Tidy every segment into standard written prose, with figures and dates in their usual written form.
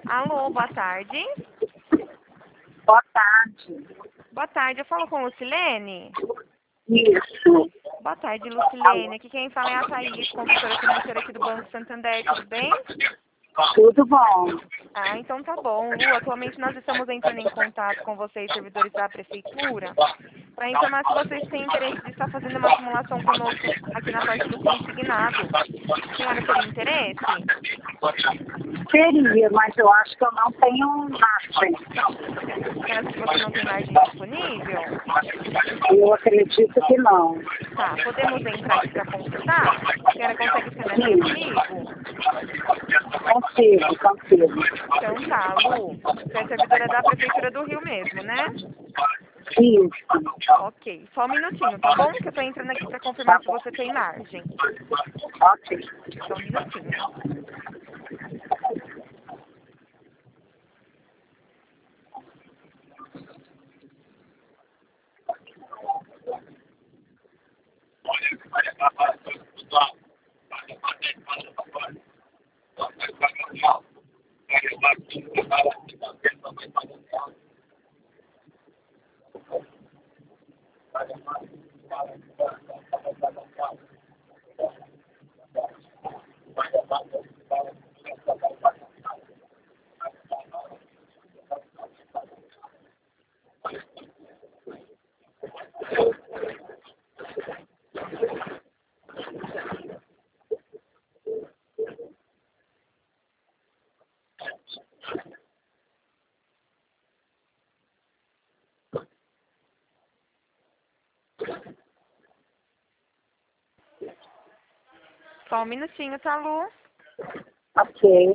Alô, boa tarde. Boa tarde. Boa tarde, eu falo com Lucilene? Isso. Boa tarde, Lucilene. Aqui quem fala é a Thaís, consultora financeira aqui do Banco Santander, tudo bem? Tudo bom. Ah, então tá bom. Lu, atualmente nós estamos entrando em contato com vocês, servidores da Prefeitura, para informar se vocês têm interesse de estar fazendo uma simulação conosco aqui na parte do consignado. A senhora teria interesse? Seria, mas eu acho que eu não tenho margem. Você acha que você não tem margem disponível? Eu acredito que não. Tá, podemos entrar aqui para consultar? A senhora consegue se meter comigo? Consigo. Então tá, Lu. Você é servidora da Prefeitura do Rio mesmo, né? Isso. Ok. Só um minutinho, tá bom? Que eu tô entrando aqui para Tá confirmar se bom. você tem margem. Ok. Só um minutinho. Só um minutinho, tá, Lu? Ok.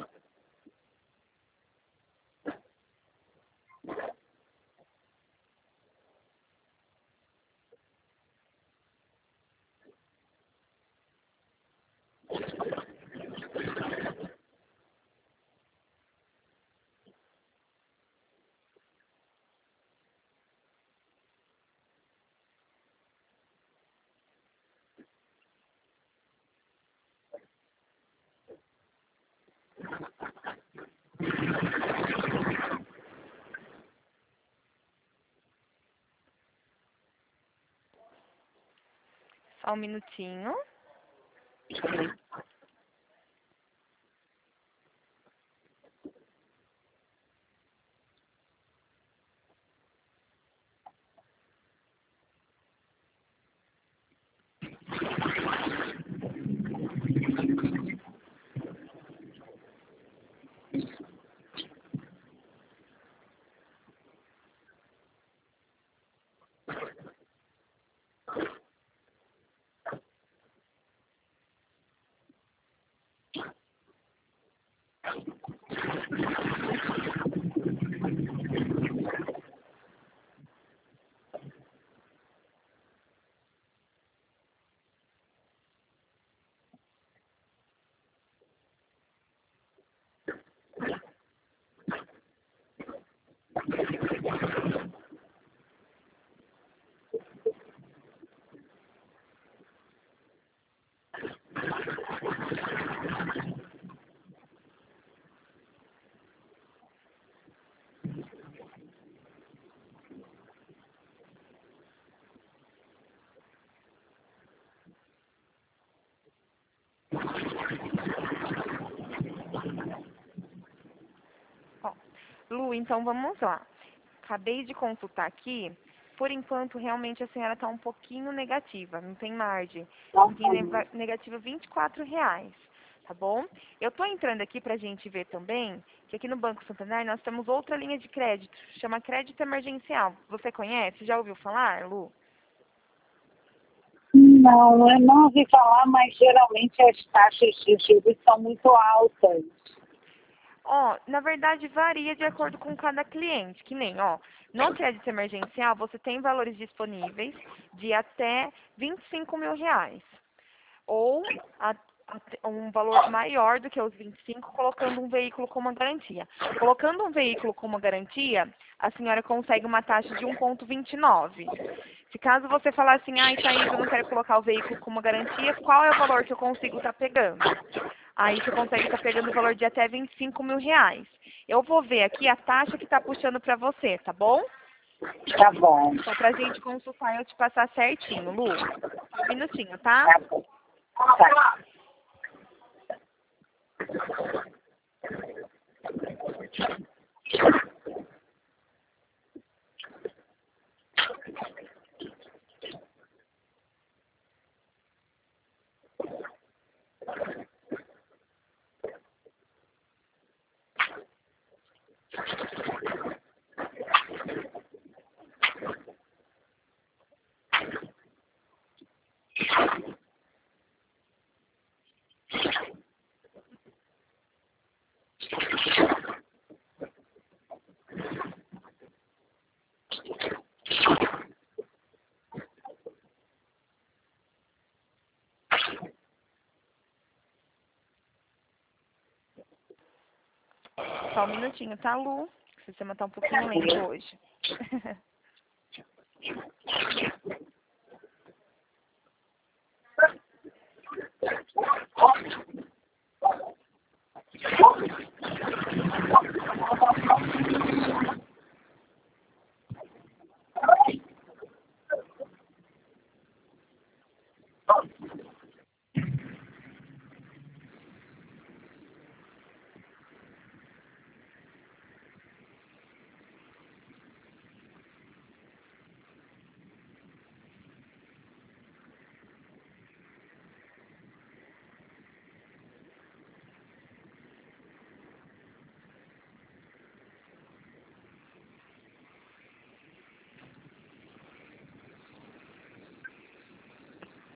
Só um minutinho. Ó, Lu, então vamos lá. Acabei de consultar aqui. Por enquanto, realmente a senhora está um pouquinho negativa, não tem margem. Tem negativa R$ 24, tá bom? Eu estou entrando aqui para a gente ver também que aqui no Banco Santander nós temos outra linha de crédito, chama crédito emergencial. Você conhece? Já ouviu falar, Lu? Não, eu não ouvi falar, mas geralmente as taxas de juros são muito altas. Ó, na verdade varia de acordo com cada cliente, que nem, ó, no crédito emergencial você tem valores disponíveis de até R$ 25.000, ou um valor maior do que os 25, colocando um veículo como garantia. Colocando um veículo como garantia, a senhora consegue uma taxa de 1,29. Se caso você falar assim, ai, Thaís, eu não quero colocar o veículo como garantia, qual é o valor que eu consigo estar pegando? Aí você consegue estar pegando o valor de até 25 mil reais. Eu vou ver aqui a taxa que está puxando para você, tá bom? Tá bom. Só pra gente consultar e eu te passar certinho, Lu. Só um minutinho, tá? Tá bom. Tá. Só um minutinho, tá, Lu? O sistema tá um pouquinho lento hoje.